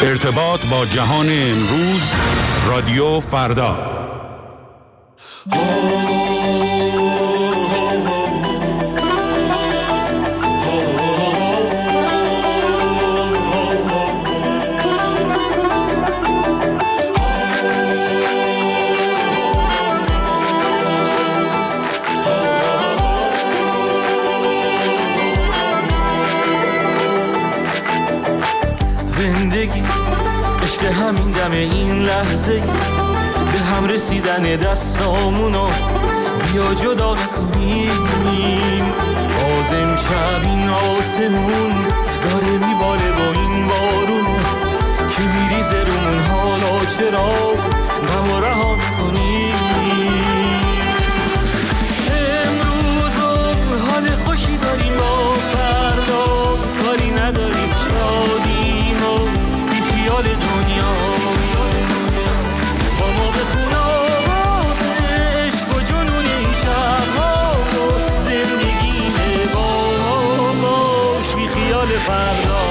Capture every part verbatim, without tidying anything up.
ارتباط با جهان امروز، رادیو فردا. زندگی عشق همین دم این لحظه، به هم رسیدن دستامونو بیا جدا نکنیم. باز امشب این آسمون داره میباره با این بارون که میریزه رومون، حالا چرا غم رها میکنیم؟ امروز حال خوشی داریم، با فردا کاری نداریم، شادیم و بی خیال دنیا. با ما بخون آواز عشق و جنون این شبها، زندگی با باش بی خیال فردا.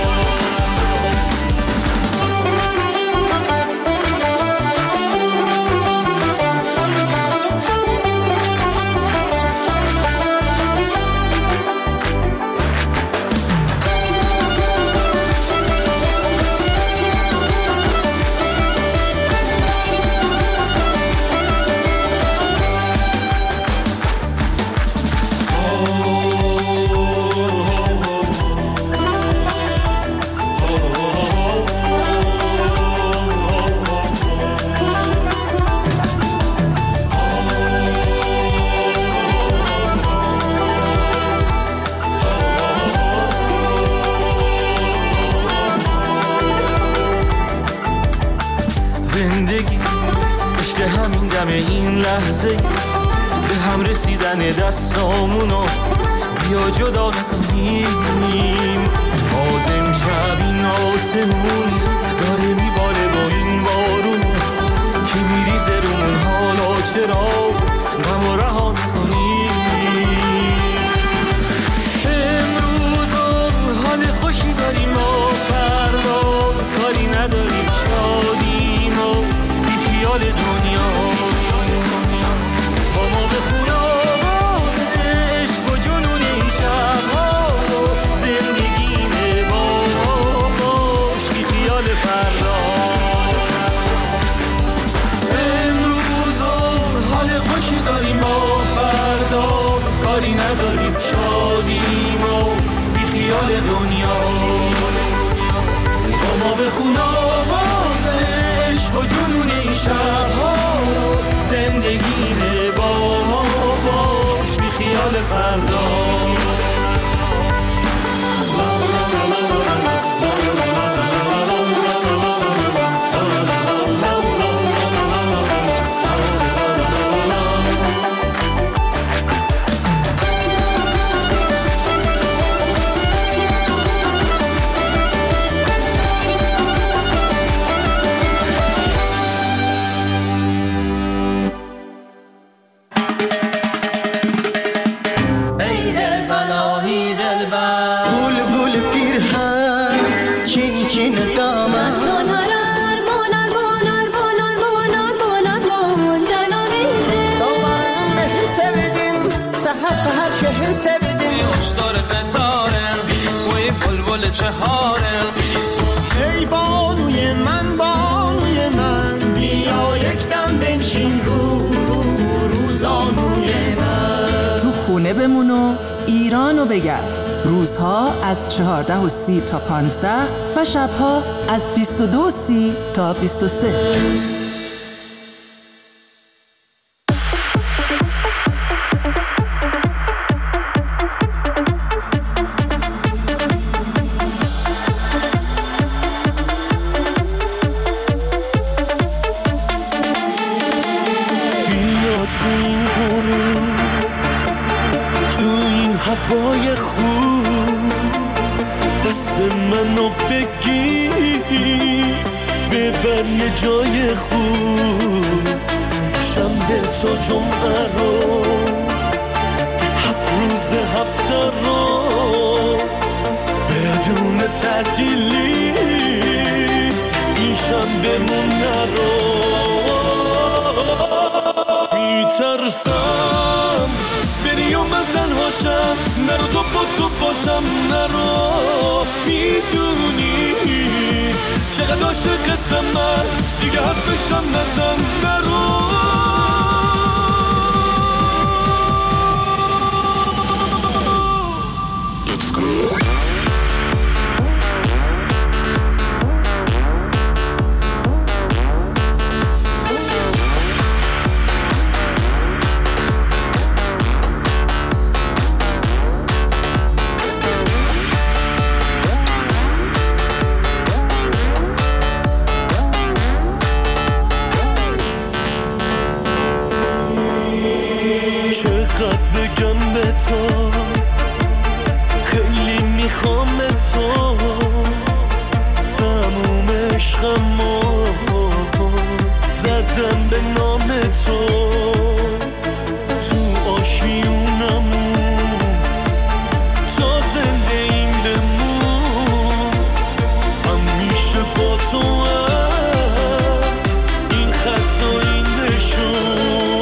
زندگی عشق همین دم این لحظه، به هم رسیدن دستامونو بیا جدا نکنیم. باز امشب این آسمون داره میباره با این بارون که میریزه رومون، حالا چرا غم رها میکنیم؟ امروز حال خوشی داریم، با فردا کاری نداریم، شادیم و بی خیال دنیا. با ما بخون آواز عشق و جنون این شبها، زندگی با باش بی خیال فردا. امروز حال خوشی داریم، با فردا کاری نداریم، شادیم و بی خیال دنیا. با ما بخون آواز عشق و جنون این شبها، زندگی با ما باش بی خیال فردا. چهاره ای بانوی من، بانوی من، بیا یک دم بنشین رو رو روزانوی من. تو خونه بمون و ایرانو بگرد. روزها از چهارده و سی تا پانزده و شبها از بیست و دو و سی تا بیست و سه. هوای خوب دست منو بگیر، ببر یه جای خوب، شنبه تا جمعه رو، هفت روز هفته رو بدون تعطیلی بمون نرو. میترسم بری و من تنهاشم، نرو تو با تو باشم، نرو. میدونی چقدر عاشقتم من، دیگه حرفشم نزن، نرو. چقدر بگم به تو، خیلی میخوام تو، تموم عشقمو زدم به نام تو، تو آشیونمون تا زنده این بمون، همیشه با تو هم این خط و این نشون.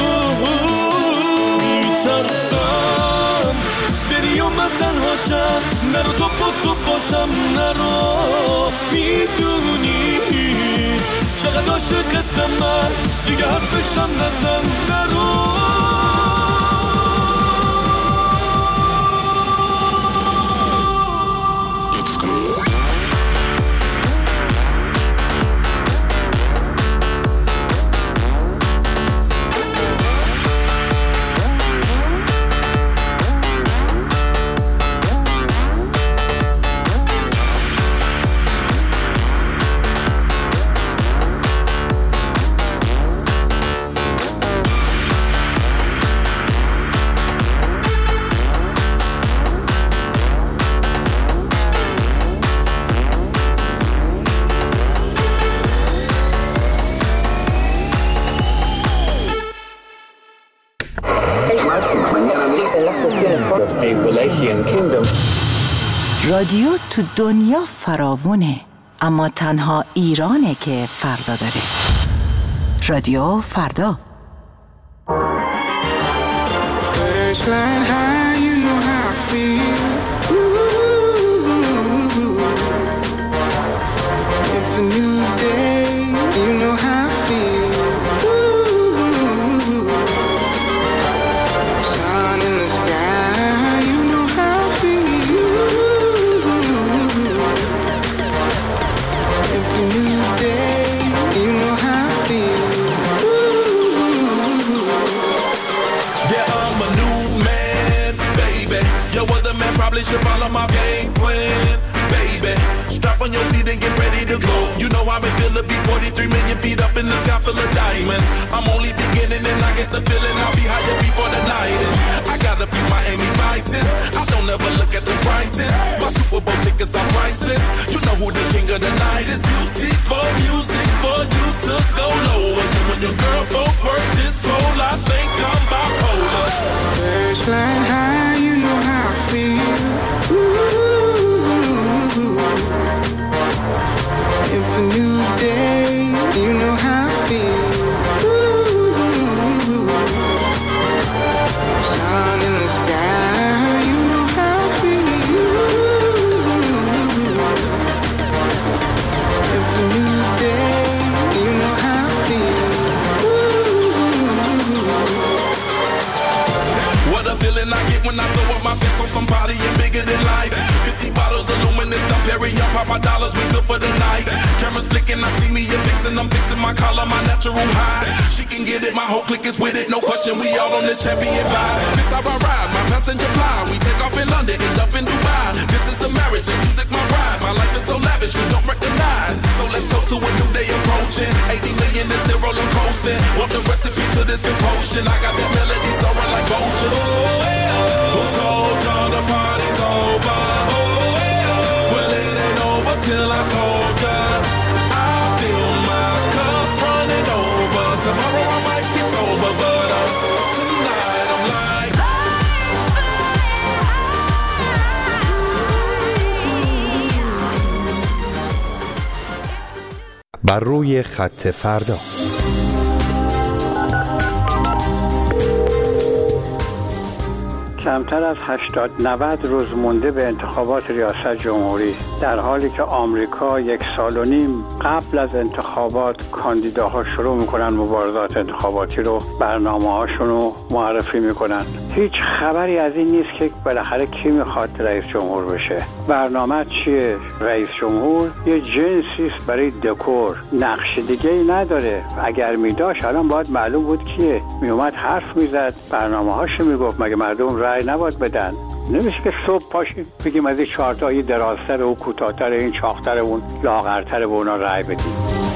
میترسم بری و من تنهاشم، نرو تو با تو باشم، نرو. میدونی چقدر عاشقتم من، دیگه حرفشم نزن، نرو. رادیو تو دنیا فراوونه، اما تنها ایرانه که فردا داره. رادیو فردا. Probably should follow my game plan, baby. Strap on your seat and get ready to go. You know how it feel to be forty-three million feet up in the sky full of diamonds. I'm only beginning and I get the feeling I'll be higher before the night is. I got a few Miami Vices, I don't ever look at the prices. My Super Bowl tickets are priceless. You know who the king of the night is. Beautiful music for you to go lower. You and your girl both work this pole. I think I'm bipolar. Birds flying high, you know how I feel. Ooh, it's a new day, you know how I feel. Ooh, sun in the sky, you know how I feel. It's a new day, you know how I feel. What a feeling I get when I throw up my fist on somebody and bigger than life. Fifty bottles of luminous, dump Perry, I pop my dollars, we good for the night. Cameras flicking, I see me a vixen, I'm fixing my collar, my natural high. She can get it, my whole clique is with it, no question, we all on this champion vibe. This how I ride, my passenger fly, we take off in London, end up in Dubai. This is a marriage, and music my ride, my life is so lavish, you don't recognize. So let's toast to a new day approaching, eighty million is still rolling coasting. Want the recipe to this compulsion, I got that melody soaring like vultures. Oh, hey, oh. Who told y'all the party's over? Oh, hey, oh. Well, it ain't over till I told ya. I feel my cup running over. Tomorrow I might be sober, but uh, tonight I'm like بر روی خط فردا. کمتر از هشتاد نود روز مونده به انتخابات ریاست جمهوری، در حالی که آمریکا یک سال و نیم قبل از انتخابات کاندیداها شروع میکنن مبارزات انتخاباتی رو، برنامه هاشون رو معرفی میکنن. هیچ خبری از این نیست که بالاخره کی میخواد رئیس جمهور بشه. برنامه چیه؟ رئیس جمهور یه جنسی است برای دکور، نقش دیگه ای نداره. اگر میداشت الان باید معلوم بود کیه. میومد حرف میزد، برنامه هاشو میگفت. مگه مردم رأی نباید بدن؟ نمیشه که صبح پاشیم بگیم از این چهارتایی درازتر و کوتاه‌تر، این چاقتر اون لاغرتر به اونا رأی بدیم.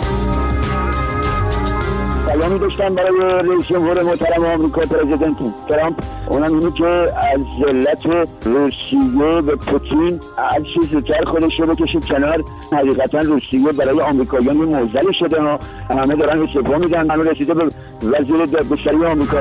سلامی داشتم برای رئیس جمهور محترم آمریکا پرزیدنت ترامپ. اونم اینه که از ذلت روسیه به پوتین هر چیز زودتر خودش رو بکشید کنار. حقیقتا روسیه برای آمریکاییان یه معضلی شده ها. همه دارن استعفا میدن. همه رسیده به وزیر دادگستری آمریکا.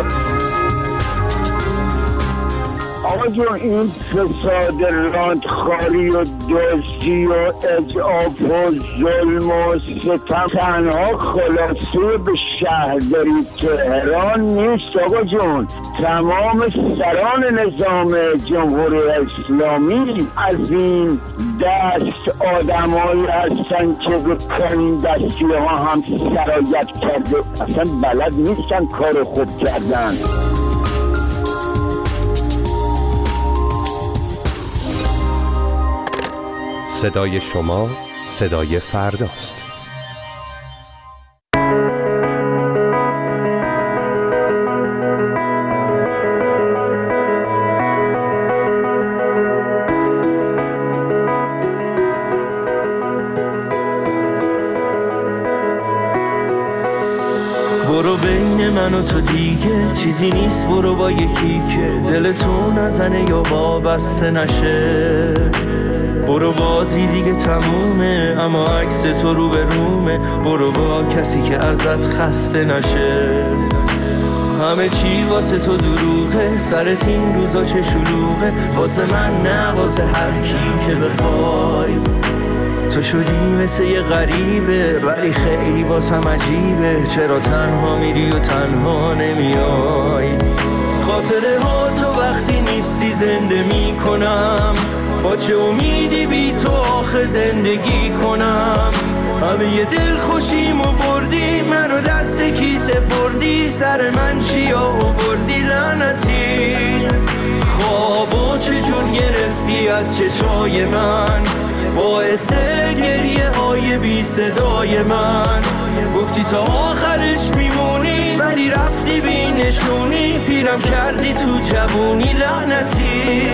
آقا جون، این فساد رانتخاری و دزدی و اضعاف و ظلم و ستم تنها خلاصه به شهرداری تهران نیست. آقا جون، تمام سران نظام جمهوری اسلامی از این دست آدمایی هستن که به کنین دستی ها هم سرایت کرده، اصلا بلد نیستن کار خوب کردن. صدای شما صدای فرداست. برو بین من و تو دیگه چیزی نیست، برو با یکی که دلتو نزنه یا وابسته نشه. برو بازی دیگه تمومه، اما عکس تو رو به رومه. برو با کسی که ازت خسته نشه. همه چی واسه تو دروغه، سرت این روزا چه شلوغه. واسه من نه، واسه هر کی که بخوای. تو شدی مثل یه غریبه، ولی خیلی واسم عجیبه. چرا تنها میری و تنها نمیای؟ خاطره ها تو وقتی نیستی زنده میکنم. با چه امیدی بی تو آخه زندگی کنم؟ همه یه دل خوشیمو بردی، منو دست کی سپردی. سر من چی آوردی لعنتی؟ خوابو چجور گرفتی از چشای من، باعث گریه های بی صدای من. گفتی تا آخرش میمونی، ولی رفتی بی نشونی. پیرم کردی تو جوونی لعنتی.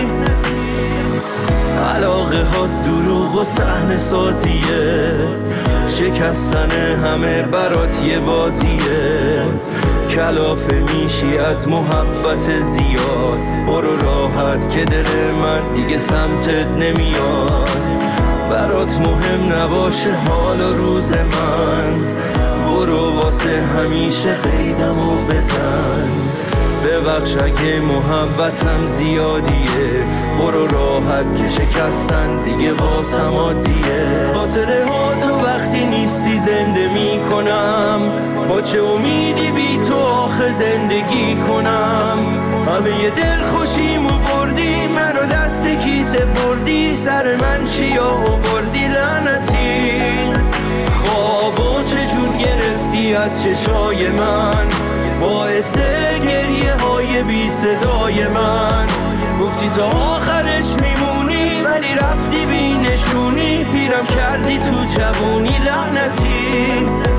علاقه ها دروغ و صحنه سازیه، شکستن همه برات یه بازیه. کلافه میشی از محبت زیاد. برو راحت که دل من دیگه سمتت نمیاد. برات مهم نباشه حال و روز من. برو واسه همیشه قیدمو بزن. ببخش اگه محبتم زیادیه. برو راحت که شکستن دیگه واسم عادیه. خاطره ها تو وقتی نیستی زنده میکنم. با چه امیدی بی تو آخه زندگی کنم؟ همه یه دل خوشیمو بردی، منو دست کی سپردی. سر من چی آوردی لعنتی؟ خوابو چجور گرفتی از چشای من، باعث گریه های بی صدای من. گفتی تا آخرش میمونی، ولی رفتی بی نشونی. پیرم کردی تو جوونی لعنتی.